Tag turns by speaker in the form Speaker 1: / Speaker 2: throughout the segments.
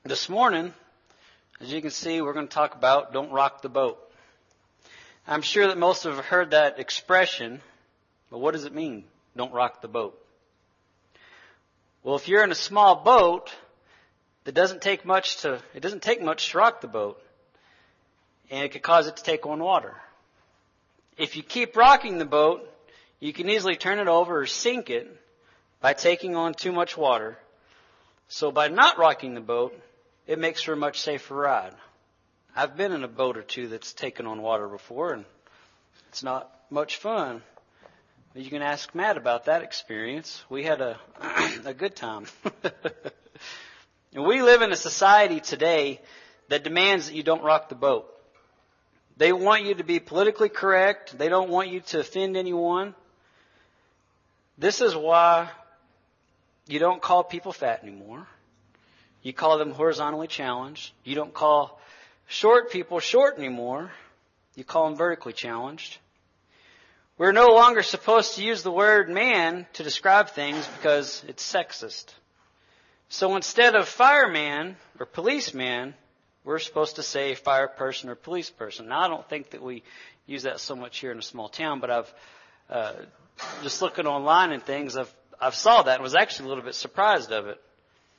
Speaker 1: This morning, as you can see, we're going to talk about don't rock the boat. I'm sure that most of you have heard that expression, but what does it mean, don't rock the boat? Well, if you're in a small boat, it doesn't take much to rock the boat, and it could cause it to take on water. If you keep rocking the boat, you can easily turn it over or sink it by taking on too much water. So by not rocking the boat, it makes for a much safer ride. I've been in a boat or two that's taken on water before, and it's not much fun. You can ask Matt about that experience. We had a good time. And we live in a society today that demands that you don't rock the boat. They want you to be politically correct. They don't want you to offend anyone. This is why you don't call people fat anymore. You call them horizontally challenged. You don't call short people short anymore. You call them vertically challenged. We're no longer supposed to use the word man to describe things because it's sexist. So instead of fireman or policeman, we're supposed to say fire person or police person. Now, I don't think that we use that so much here in a small town, but I've just looking online and things, I've saw that and was actually a little bit surprised of it.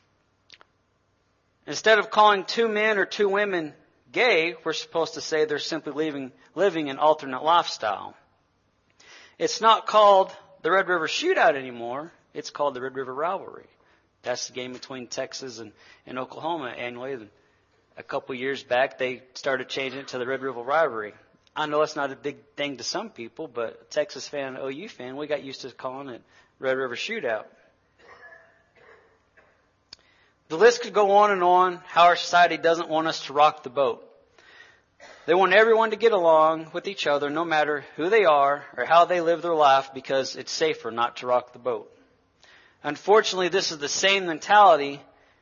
Speaker 1: Instead of calling two men or two women gay, we're supposed to say they're simply living an alternate lifestyle. It's not called the Red River Shootout anymore. It's called the Red River Rivalry. That's the game between Texas and Oklahoma annually. A couple years back, they started changing it to the Red River Rivalry. I know it's not a big thing to some people, but a Texas fan, an OU fan, we got used to calling it Red River Shootout. The list could go on and on how our society doesn't want us to rock the boat. They want everyone to get along with each other no matter who they are or how they live their life because it's safer not to rock the boat. Unfortunately, this same mentality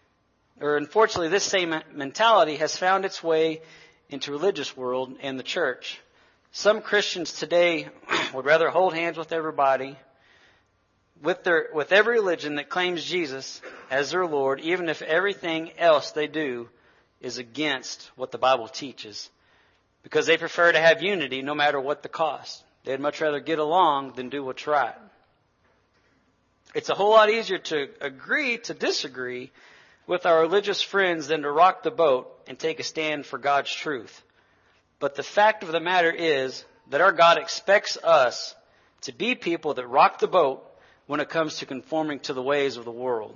Speaker 1: has found its way into religious world and the church. Some Christians today would rather hold hands with everybody, with every religion that claims Jesus as their Lord, even if everything else they do is against what the Bible teaches, because they prefer to have unity no matter what the cost. They'd much rather get along than do what's right. It's a whole lot easier to agree to disagree with our religious friends than to rock the boat and take a stand for God's truth. But the fact of the matter is that our God expects us to be people that rock the boat when it comes to conforming to the ways of the world.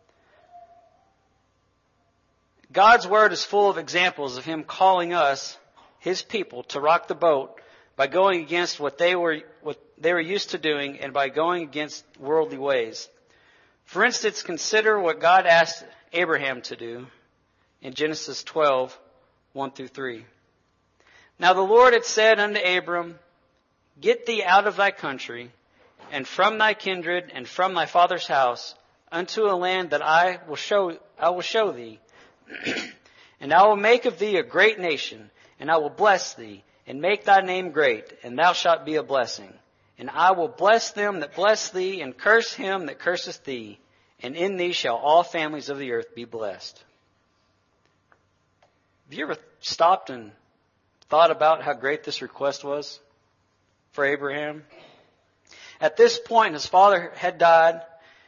Speaker 1: God's Word is full of examples of Him calling us, His people, to rock the boat by going against what they were used to doing and by going against worldly ways. For instance, consider what God asked Abraham to do in Genesis 12, 1 through 3. Now the Lord had said unto Abram, Get thee out of thy country, and from thy kindred, and from thy father's house, unto a land that I will show thee. And I will make of thee a great nation, and I will bless thee, and make thy name great, and thou shalt be a blessing. And I will bless them that bless thee, and curse him that curseth thee. And in thee shall all families of the earth be blessed. Have you ever stopped and thought about how great this request was for Abraham? At this point, his father had died.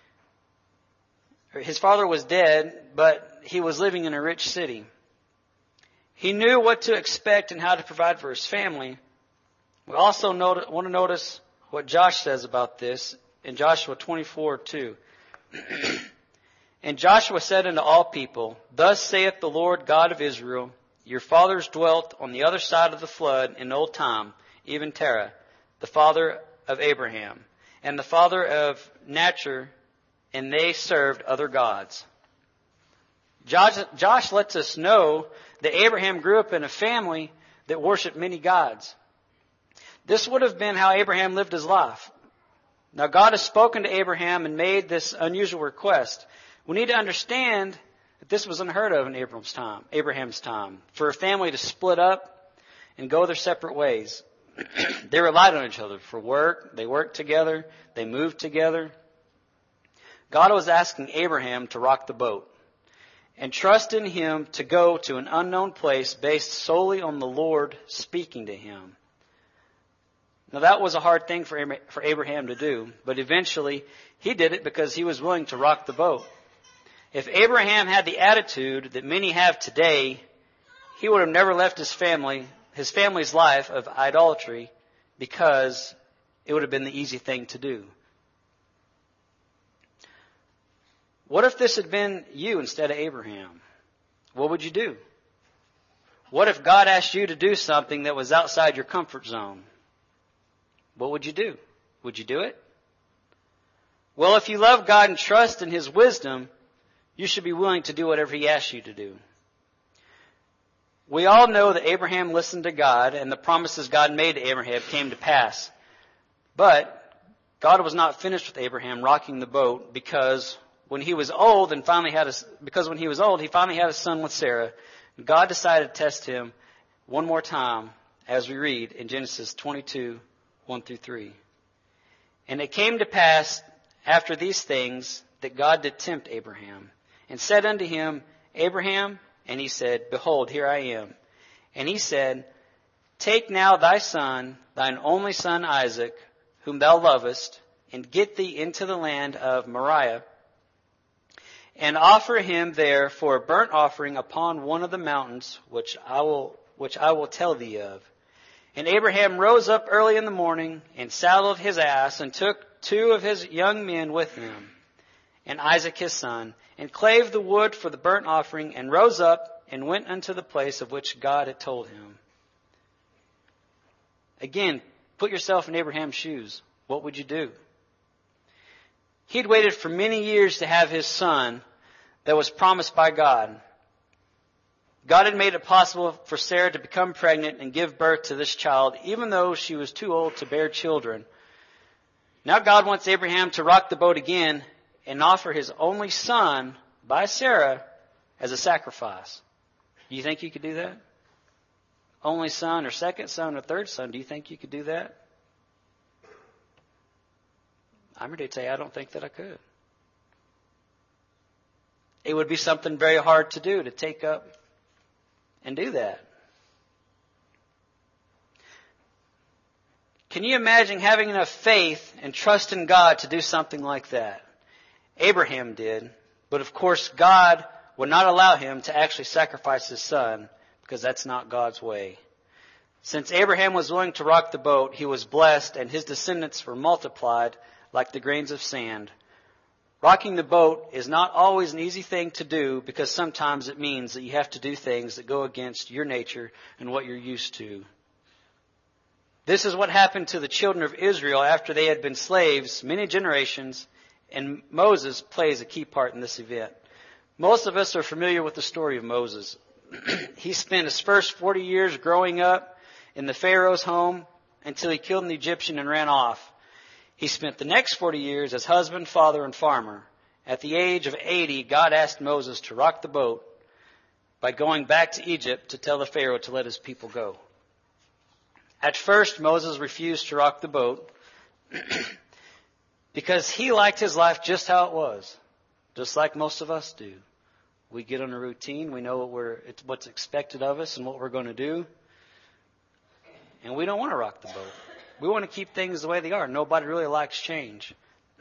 Speaker 1: His father was dead, but he was living in a rich city. He knew what to expect and how to provide for his family. We also want to notice what Josh says about this in Joshua 24:2. And Joshua said unto all people, Thus saith the Lord God of Israel, Your fathers dwelt on the other side of the flood in old time, even Terah, the father of Abraham, and the father of Nachor, and they served other gods. Josh lets us know that Abraham grew up in a family that worshiped many gods. This would have been how Abraham lived his life. Now God has spoken to Abraham and made this unusual request. We need to understand that this was unheard of in Abraham's time, for a family to split up and go their separate ways. They relied on each other for work. They worked together. They moved together. God was asking Abraham to rock the boat. and trust in him to go to an unknown place based solely on the Lord speaking to him. Now that was a hard thing for Abraham to do, but eventually he did it because he was willing to rock the boat. If Abraham had the attitude that many have today, he would have never left his family's life of idolatry, because it would have been the easy thing to do. What if this had been you instead of Abraham? What would you do? What if God asked you to do something that was outside your comfort zone? What would you do? Would you do it? Well, if you love God and trust in his wisdom, you should be willing to do whatever he asks you to do. We all know that Abraham listened to God, and the promises God made to Abraham came to pass. But God was not finished with Abraham rocking the boat, because when he was old, he finally had a son with Sarah. God decided to test him one more time, as we read in Genesis 22, 1 through 3. And it came to pass after these things that God did tempt Abraham, and said unto him, Abraham, and he said, Behold, here I am. And he said, Take now thy son, thine only son Isaac, whom thou lovest, and get thee into the land of Moriah, and offer him there for a burnt offering upon one of the mountains which I will tell thee of. And Abraham rose up early in the morning, and saddled his ass, and took 2 of his young men with him, and Isaac his son, and clave the wood for the burnt offering, and rose up, and went unto the place of which God had told him. Again, put yourself in Abraham's shoes. What would you do? He'd waited for many years to have his son that was promised by God. God had made it possible for Sarah to become pregnant and give birth to this child, even though she was too old to bear children. Now God wants Abraham to rock the boat again and offer his only son by Sarah as a sacrifice. Do you think you could do that? Only son or second son or third son, do you think you could do that? I'm ready to tell you, I don't think that I could. It would be something very hard to do, to take up and do that. Can you imagine having enough faith and trust in God to do something like that? Abraham did, but of course God would not allow him to actually sacrifice his son, because that's not God's way. Since Abraham was willing to rock the boat, he was blessed, and his descendants were multiplied like the grains of sand. Rocking the boat is not always an easy thing to do, because sometimes it means that you have to do things that go against your nature and what you're used to. This is what happened to the children of Israel after they had been slaves many generations, and Moses plays a key part in this event. Most of us are familiar with the story of Moses. He spent his first 40 years growing up in the Pharaoh's home until he killed an Egyptian and ran off. He spent the next 40 years as husband, father, and farmer. At the age of 80, God asked Moses to rock the boat by going back to Egypt to tell the Pharaoh to let his people go. At first, Moses refused to rock the boat because he liked his life just how it was, just like most of us do. We get on a routine. We know what's expected of us and what we're going to do. And we don't want to rock the boat. We want to keep things the way they are. Nobody really likes change.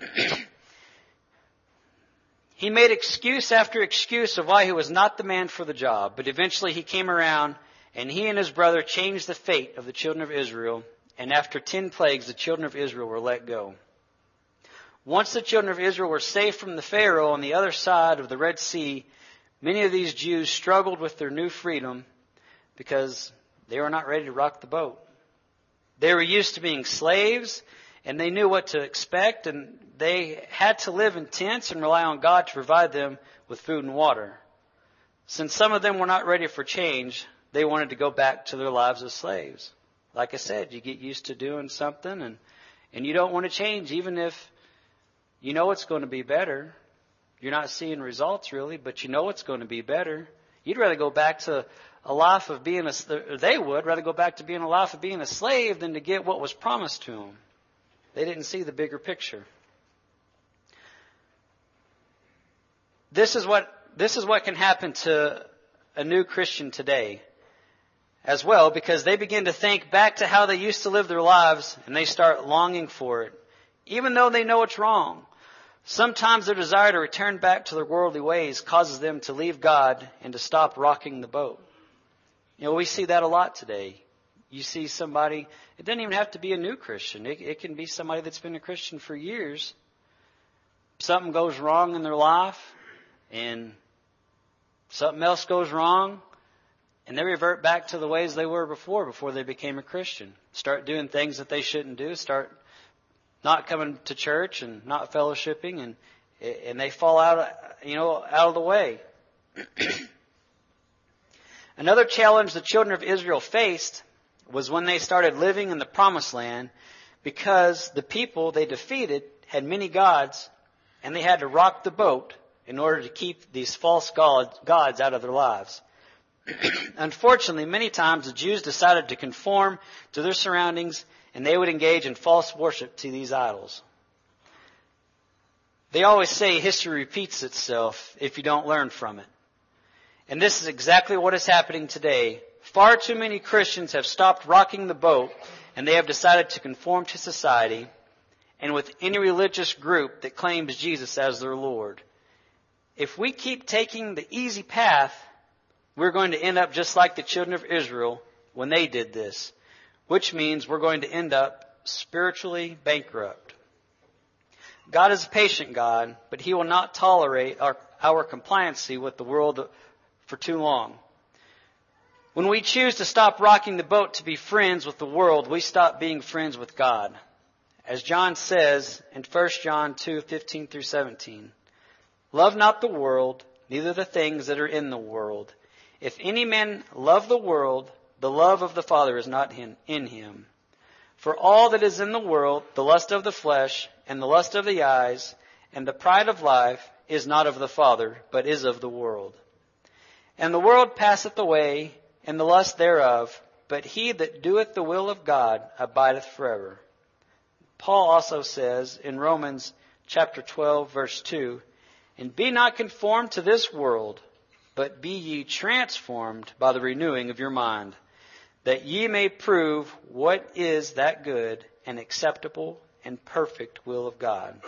Speaker 1: He made excuse after excuse of why he was not the man for the job. But eventually he came around, and he and his brother changed the fate of the children of Israel. And after 10 plagues, the children of Israel were let go. Once the children of Israel were safe from the Pharaoh on the other side of the Red Sea, many of these Jews struggled with their new freedom because they were not ready to rock the boat. They were used to being slaves, and they knew what to expect, and they had to live in tents and rely on God to provide them with food and water. Since some of them were not ready for change, they wanted to go back to their lives as slaves. Like I said, you get used to doing something, and you don't want to change, even if you know it's going to be better. You're not seeing results really, but you know it's going to be better. You'd rather go back to a life of being they would rather go back to being a life of being a slave than to get what was promised to them. They didn't see the bigger picture. This is what this is what can happen to a new Christian today as well, because they begin to think back to how they used to live their lives and they start longing for it, even though they know it's wrong. Sometimes their desire to return back to their worldly ways causes them to leave God and to stop rocking the boat. We see that a lot today. You see somebody, it doesn't even have to be a new Christian. It can be somebody that's been a Christian for years. Something goes wrong in their life and something else goes wrong, and they revert back to the ways they were before they became a Christian. Start doing things that they shouldn't do, start not coming to church and not fellowshipping, and they fall out of the way. Another challenge the children of Israel faced was when they started living in the Promised Land, because the people they defeated had many gods, and they had to rock the boat in order to keep these false gods out of their lives. Unfortunately, many times the Jews decided to conform to their surroundings, and they would engage in false worship to these idols. They always say history repeats itself if you don't learn from it. And this is exactly what is happening today. Far too many Christians have stopped rocking the boat, and they have decided to conform to society and with any religious group that claims Jesus as their Lord. If we keep taking the easy path, we're going to end up just like the children of Israel when they did this, which means we're going to end up spiritually bankrupt. God is a patient God, but He will not tolerate our compliancy with the world for too long. When we choose to stop rocking the boat to be friends with the world, we stop being friends with God. As John says in 1 John 2:15 through 17, "Love not the world, neither the things that are in the world. If any man love the world, the love of the Father is not in him. For all that is in the world, the lust of the flesh, and the lust of the eyes, and the pride of life, is not of the Father, but is of the world. And the world passeth away, and the lust thereof, but he that doeth the will of God abideth forever." Paul also says in Romans chapter 12, verse 2, "And be not conformed to this world, but be ye transformed by the renewing of your mind, that ye may prove what is that good and acceptable and perfect will of God."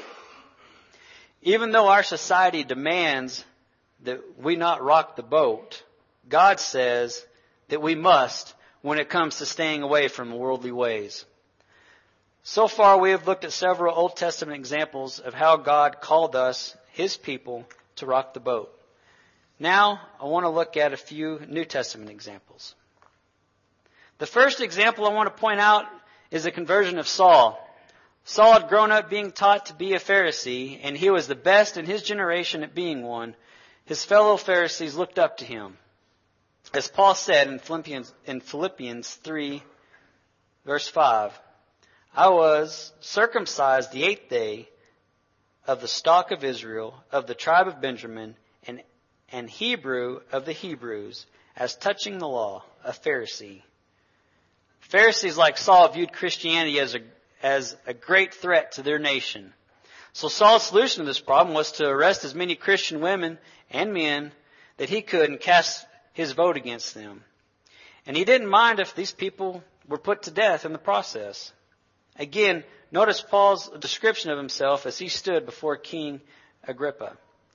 Speaker 1: Even though our society demands that we not rock the boat, God says that we must when it comes to staying away from worldly ways. So far, we have looked at several Old Testament examples of how God called us, His people, to rock the boat. Now, I want to look at a few New Testament examples. The first example I want to point out is the conversion of Saul. Saul had grown up being taught to be a Pharisee, and he was the best in his generation at being one. His fellow Pharisees looked up to him. As Paul said in Philippians 3, verse 5, "I was circumcised the 8th day of the stock of Israel, of the tribe of Benjamin, and Hebrew of the Hebrews, as touching the law, a Pharisee." Pharisees like Saul viewed Christianity as a great threat to their nation. So Saul's solution to this problem was to arrest as many Christian women and men that he could and cast his vote against them. And he didn't mind if these people were put to death in the process. Again, notice Paul's description of himself as he stood before King Agrippa.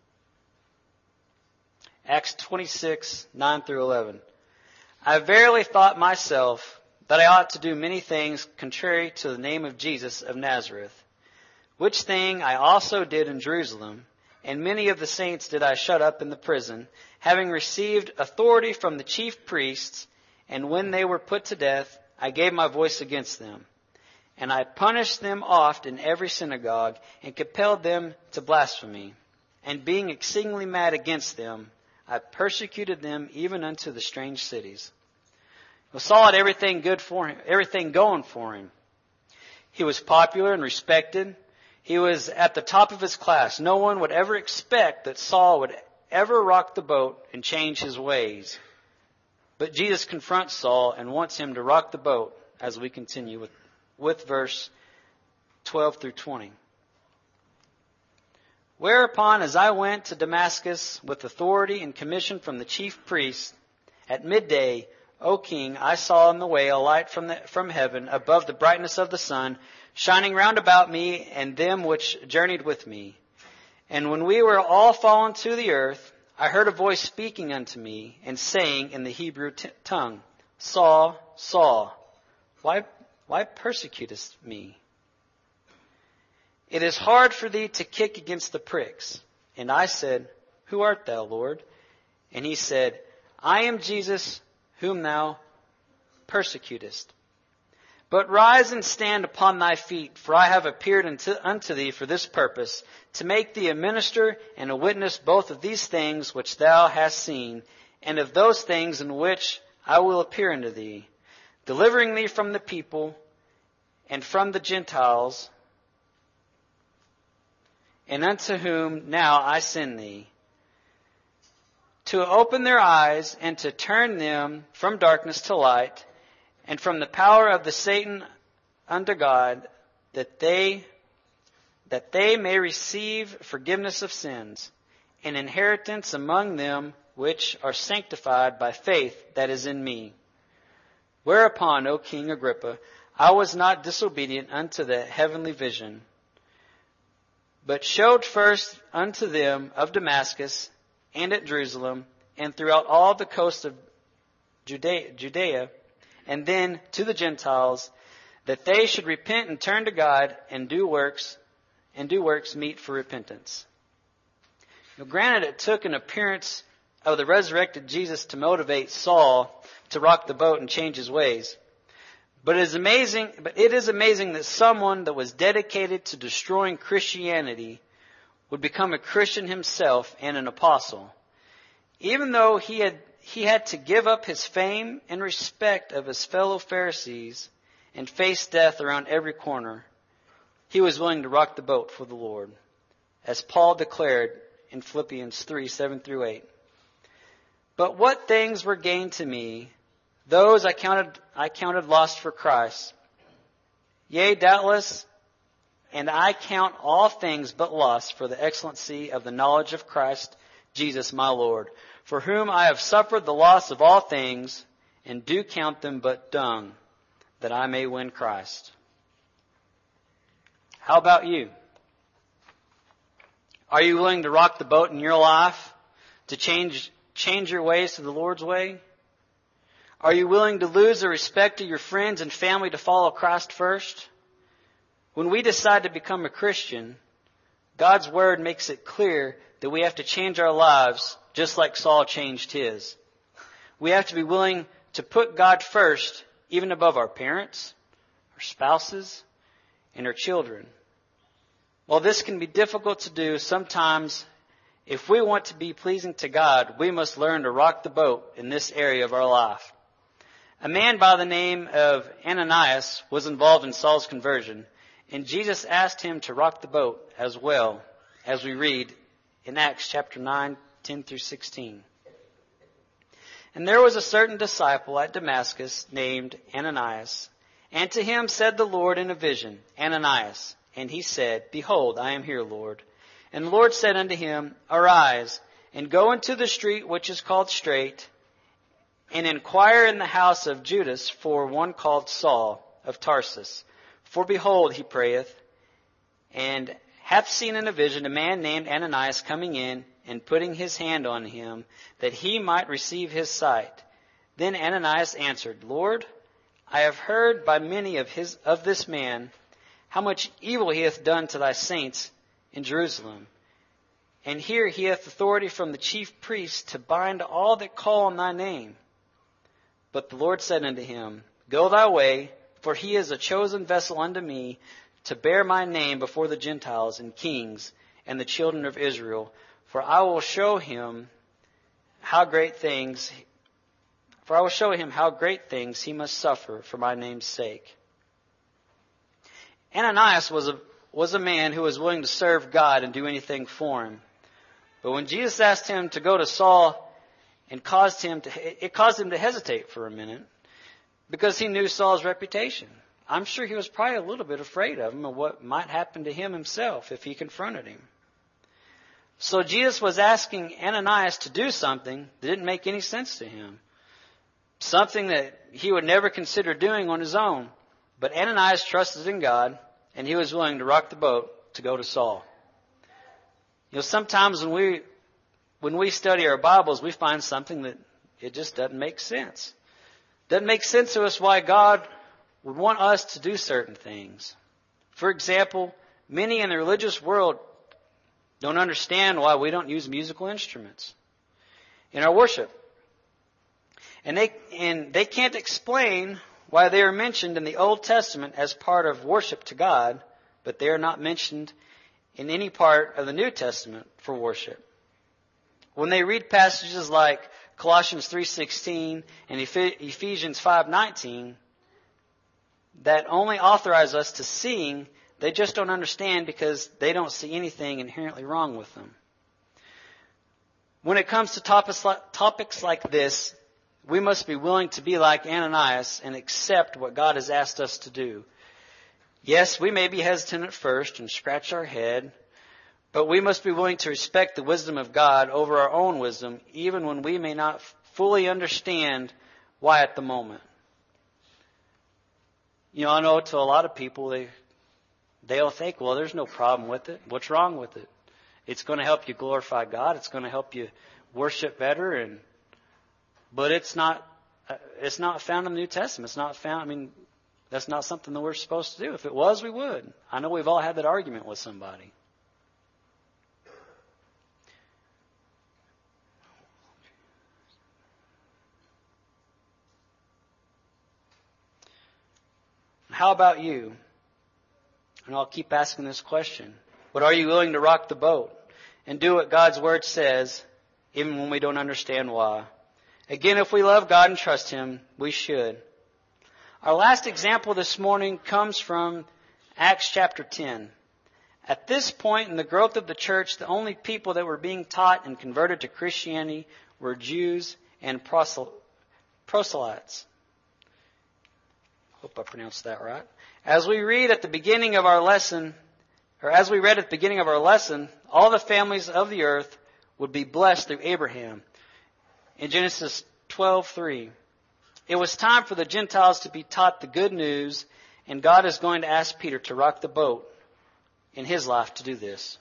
Speaker 1: Acts 26, 9 through 11. "I verily thought myself that I ought to do many things contrary to the name of Jesus of Nazareth, which thing I also did in Jerusalem, and many of the saints did I shut up in the prison, having received authority from the chief priests, and when they were put to death, I gave my voice against them. And I punished them oft in every synagogue, and compelled them to blasphemy. And being exceedingly mad against them, I persecuted them even unto the strange cities." Well, Saul had everything good for him, everything going for him. He was popular and respected. He was at the top of his class. No one would ever expect that Saul would ever rock the boat and change his ways. But Jesus confronts Saul and wants him to rock the boat as we continue with verse 12 through 20. Whereupon, as I went to Damascus with authority and commission from the chief priests, at midday, O king, I saw in the way a light from heaven, above the brightness of the sun, shining round about me and them which journeyed with me. And when we were all fallen to the earth, I heard a voice speaking unto me, and saying in the Hebrew tongue, Saul, Saul, why persecutest me? It is hard for thee to kick against the pricks. And I said, Who art thou, Lord? And he said, I am Jesus, whom thou persecutest. But rise and stand upon thy feet, for I have appeared unto thee for this purpose, to make thee a minister and a witness both of these things which thou hast seen, and of those things in which I will appear unto thee, delivering thee from the people and from the Gentiles, and unto whom now I send thee, to open their eyes and to turn them from darkness to light, and from the power of the Satan unto God, that they may receive forgiveness of sins, and inheritance among them which are sanctified by faith that is in me. Whereupon, O King Agrippa, I was not disobedient unto the heavenly vision, but showed first unto them of Damascus and at Jerusalem and throughout all the coast of Judea, and then to the Gentiles, that they should repent and turn to God and do works meet for repentance. Now, granted, it took an appearance of the resurrected Jesus to motivate Saul to rock the boat and change his ways. But it is amazing that someone that was dedicated to destroying Christianity would become a Christian himself and an apostle. Even though he had to give up his fame and respect of his fellow Pharisees and face death around every corner, he was willing to rock the boat for the Lord, as Paul declared in Philippians 3:7-8. But what things were gained to me, those I counted lost for Christ. Yea, doubtless, and I count all things but loss for the excellency of the knowledge of Christ Jesus my Lord, for whom I have suffered the loss of all things, and do count them but dung, that I may win Christ. How about you? Are you willing to rock the boat in your life, to change your ways to the Lord's way? Are you willing to lose the respect of your friends and family to follow Christ first? When we decide to become a Christian, God's Word makes it clear that we have to change our lives just like Saul changed his. We have to be willing to put God first, even above our parents, our spouses, and our children. While this can be difficult to do, sometimes if we want to be pleasing to God, we must learn to rock the boat in this area of our life. A man by the name of Ananias was involved in Saul's conversion, and Jesus asked him to rock the boat as well, as we read in Acts chapter 9, 10-16. And there was a certain disciple at Damascus named Ananias, and to him said the Lord in a vision, Ananias. And he said, Behold, I am here, Lord. And the Lord said unto him, Arise, and go into the street which is called Straight, and inquire in the house of Judas for one called Saul of Tarsus. For behold, he prayeth, and hath seen in a vision a man named Ananias coming in, and putting his hand on him, that he might receive his sight. Then Ananias answered, Lord, I have heard by many of this man how much evil he hath done to thy saints in Jerusalem. And here he hath authority from the chief priests to bind all that call on thy name. But the Lord said unto him, Go thy way, for he is a chosen vessel unto me, to bear my name before the Gentiles and kings and the children of Israel. For I will show him how great things he must suffer for my name's sake. Ananias was a man who was willing to serve God and do anything for him. But when Jesus asked him to go to Saul, it caused him to hesitate for a minute, because he knew Saul's reputation. I'm sure he was probably a little bit afraid of him and what might happen to him himself if he confronted him. So Jesus was asking Ananias to do something that didn't make any sense to him. Something that he would never consider doing on his own. But Ananias trusted in God, and he was willing to rock the boat to go to Saul. You know, sometimes when we study our Bibles, we find something that it just doesn't make sense. Doesn't make sense to us why God would want us to do certain things. For example, many in the religious world don't understand why we don't use musical instruments in our worship. And they can't explain why they are mentioned in the Old Testament as part of worship to God, but they are not mentioned in any part of the New Testament for worship. When they read passages like Colossians 3:16 and Ephesians 5:19 that only authorize us to sing, they just don't understand because they don't see anything inherently wrong with them. When it comes to topics like this, we must be willing to be like Ananias and accept what God has asked us to do. Yes, we may be hesitant at first and scratch our head, but we must be willing to respect the wisdom of God over our own wisdom, even when we may not fully understand why at the moment. You know, I know to a lot of people, they'll think, well, there's no problem with it. What's wrong with it? It's going to help you glorify God. It's going to help you worship better. But it's not found in the New Testament. It's not found, that's not something that we're supposed to do. If it was, we would. I know we've all had that argument with somebody. How about you? And I'll keep asking this question. But are you willing to rock the boat and do what God's Word says, even when we don't understand why? Again, if we love God and trust Him, we should. Our last example this morning comes from Acts chapter 10. At this point in the growth of the church, the only people that were being taught and converted to Christianity were Jews and proselytes. Hope I pronounced that right. As we read at the beginning of our lesson, all the families of the earth would be blessed through Abraham. In Genesis 12:3, it was time for the Gentiles to be taught the good news, and God is going to ask Peter to rock the boat in his life to do this.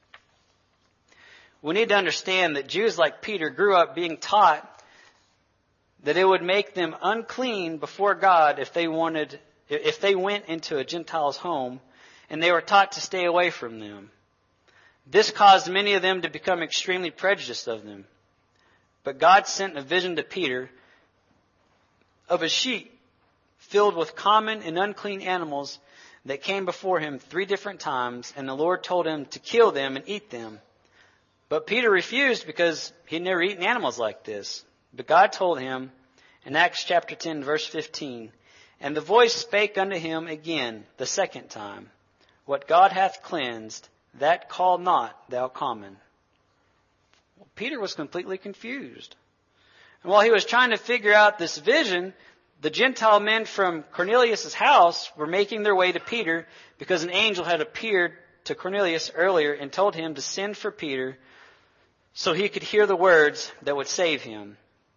Speaker 1: We need to understand that Jews like Peter grew up being taught that it would make them unclean before God if they went into a Gentile's home, and they were taught to stay away from them. This caused many of them to become extremely prejudiced of them. But God sent a vision to Peter of a sheep filled with common and unclean animals that came before him 3 different times, and the Lord told him to kill them and eat them. But Peter refused because he'd never eaten animals like this. But God told him in Acts chapter 10, verse 15, and the voice spake unto him again the second time, what God hath cleansed, that call not thou common. Well, Peter was completely confused. And while he was trying to figure out this vision, the Gentile men from Cornelius' house were making their way to Peter because an angel had appeared to Cornelius earlier and told him to send for Peter so he could hear the words that would save him.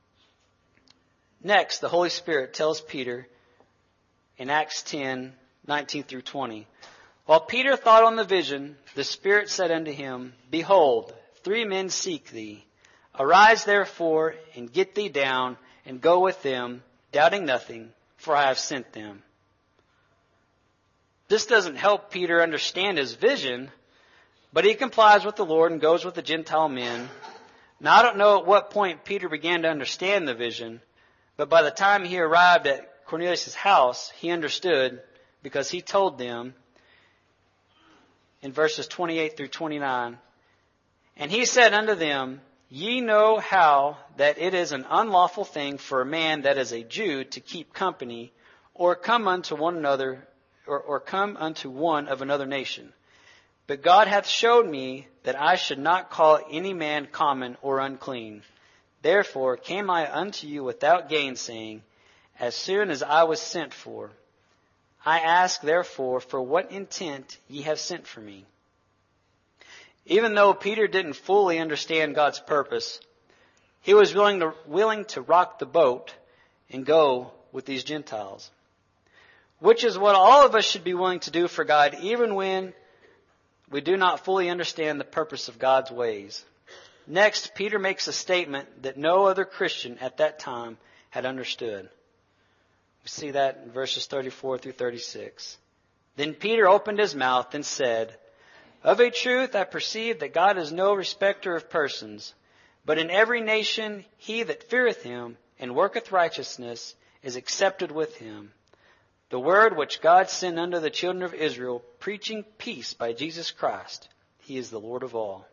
Speaker 1: Next, the Holy Spirit tells Peter in Acts 10, 19 through 20, while Peter thought on the vision, the Spirit said unto him, behold, 3 men seek thee. Arise therefore, and get thee down, and go with them, doubting nothing, for I have sent them. This doesn't help Peter understand his vision, but he complies with the Lord and goes with the Gentile men. Now, I don't know at what point Peter began to understand the vision, but by the time he arrived at Cornelius' house, he understood, because he told them in verses 28 through 29, and he said unto them, ye know how that it is an unlawful thing for a man that is a Jew to keep company, or come unto one another, or come unto one of another nation. But God hath showed me that I should not call any man common or unclean. Therefore came I unto you without gainsaying, as soon as I was sent for. I ask therefore, for what intent ye have sent for me? Even though Peter didn't fully understand God's purpose, he was willing to rock the boat and go with these Gentiles. Which is what all of us should be willing to do for God, even when we do not fully understand the purpose of God's ways. Next, Peter makes a statement that no other Christian at that time had understood. We see that in verses 34 through 36. Then Peter opened his mouth and said, "Of a truth I perceive that God is no respecter of persons, but in every nation he that feareth him and worketh righteousness is accepted with him. The word which God sent unto the children of Israel, preaching peace by Jesus Christ. He is the Lord of all."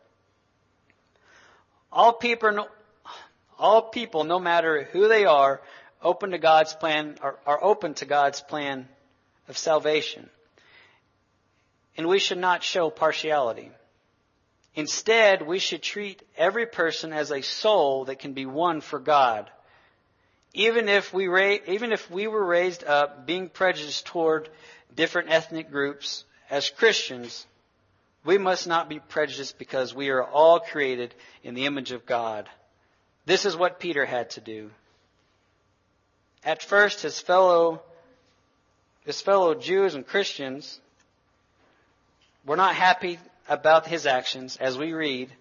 Speaker 1: All people, no matter who they are open to God's plan, are open to God's plan of salvation. And we should not show partiality. Instead, we should treat every person as a soul that can be won for God. Even if we were raised up being prejudiced toward different ethnic groups, as Christians, we must not be prejudiced because we are all created in the image of God. This is what Peter had to do. At first, his fellow Jews and Christians were not happy about his actions, as we read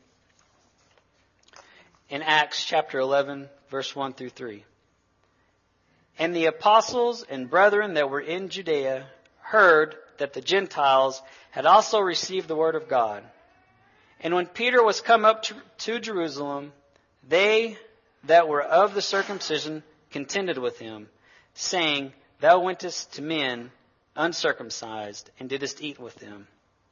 Speaker 1: in Acts chapter 11, verse 1 through 3. And the apostles and brethren that were in Judea heard that the Gentiles had also received the word of God. And when Peter was come up to Jerusalem, they that were of the circumcision contended with him, saying, "Thou wentest to men uncircumcised, and didst eat with them."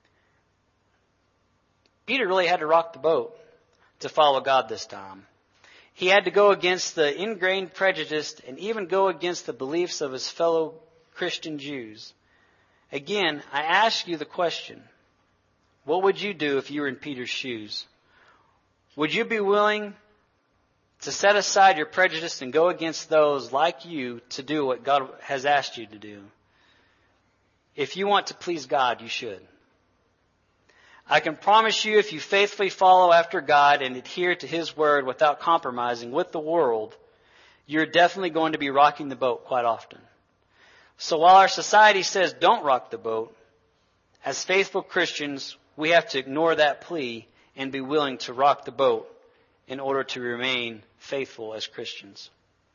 Speaker 1: Peter really had to rock the boat to follow God this time. He had to go against the ingrained prejudice and even go against the beliefs of his fellow Christian Jews. Again, I ask you the question, what would you do if you were in Peter's shoes? Would you be willing to set aside your prejudice and go against those like you to do what God has asked you to do? If you want to please God, you should. I can promise you, if you faithfully follow after God and adhere to His word without compromising with the world, you're definitely going to be rocking the boat quite often. So while our society says don't rock the boat, as faithful Christians, we have to ignore that plea and be willing to rock the boat in order to remain faithful as Christians.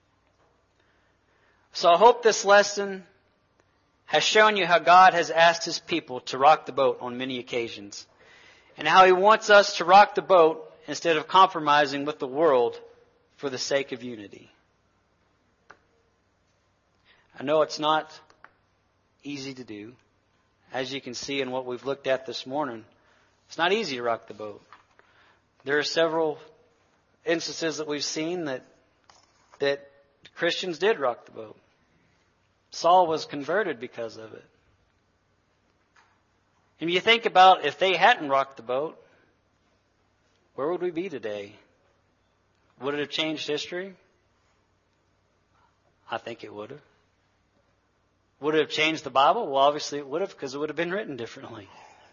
Speaker 1: So I hope this lesson has shown you how God has asked His people to rock the boat on many occasions, and how He wants us to rock the boat instead of compromising with the world for the sake of unity. I know it's not easy to do. As you can see in what we've looked at this morning, it's not easy to rock the boat. There are several instances that we've seen that Christians did rock the boat. Saul was converted because of it. And you think about if they hadn't rocked the boat, where would we be today? Would it have changed history? I think it would have. Would it have changed the Bible? Well, obviously it would have, because it would have been written differently.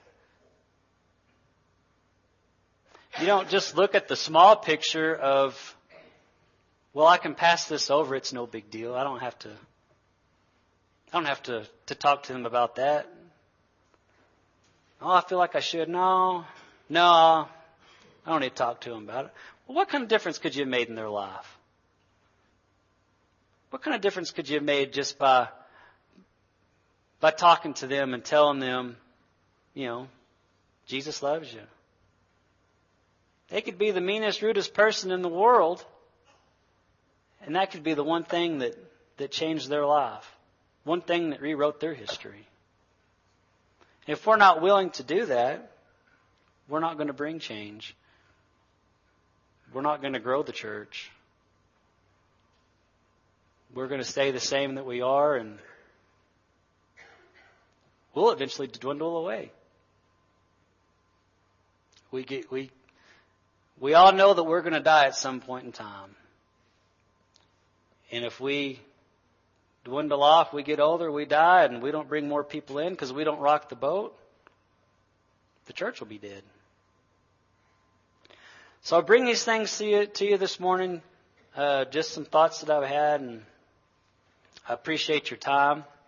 Speaker 1: You don't just look at the small picture of, well, I can pass this over, it's no big deal. I don't have to talk to them about that. Oh, I feel like I should. No, I don't need to talk to them about it. Well, what kind of difference could you have made in their life? What kind of difference could you have made just by talking to them and telling them, Jesus loves you? They could be the meanest, rudest person in the world, and that could be the one thing that changed their life. One thing that rewrote their history. If we're not willing to do that, we're not going to bring change. We're not going to grow the church. We're going to stay the same that we are, and we'll eventually dwindle away. We all know that we're going to die at some point in time. And if we dwindle off, we get older, we die, and we don't bring more people in because we don't rock the boat, the church will be dead. So I bring these things to you this morning, just some thoughts that I've had, and I appreciate your time.